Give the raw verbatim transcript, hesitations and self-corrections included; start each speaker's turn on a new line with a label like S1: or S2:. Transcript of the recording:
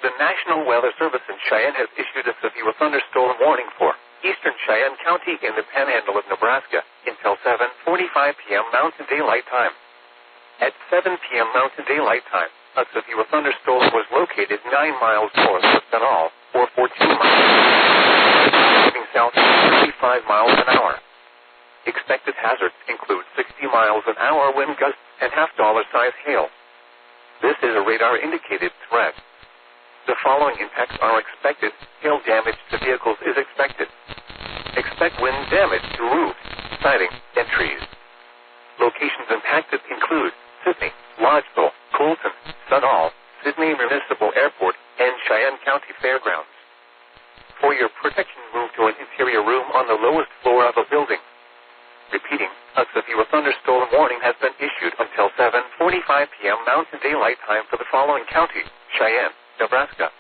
S1: The National Weather Service in Cheyenne has issued a severe thunderstorm warning for eastern Cheyenne County in the panhandle of Nebraska until seven forty-five p.m. Mountain Daylight Time. At seven p.m. Mountain Daylight Time, a severe thunderstorm was located nine miles north of Sanal, or fourteen miles, moving south thirty-five miles an hour. Expected hazards include sixty miles an hour wind gusts and half-dollar size hail. This is a radar-indicated threat. The following impacts are expected. Hail damage to vehicles is expected. Expect wind damage to roofs, siding, and trees. Locations impacted include Sydney, Lodgeville, Colton, Sunol, Sydney Municipal Airport, and Cheyenne County Fairgrounds. For your protection, move to an interior room on the lowest floor of a building. Repeating, a severe thunderstorm warning has been issued until seven forty-five p.m. Mountain Daylight Time for the following counties: Cheyenne, Nebraska,